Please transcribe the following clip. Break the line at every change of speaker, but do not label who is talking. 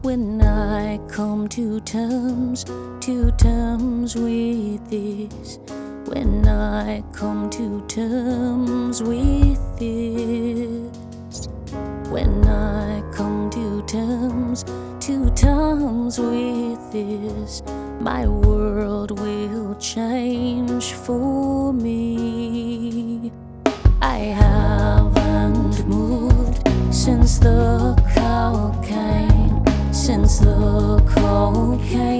When I come to terms with this, when I come to terms with this, when I come to terms with this, my world will change for me. I haven't moved since the cocaine, since the cocaine.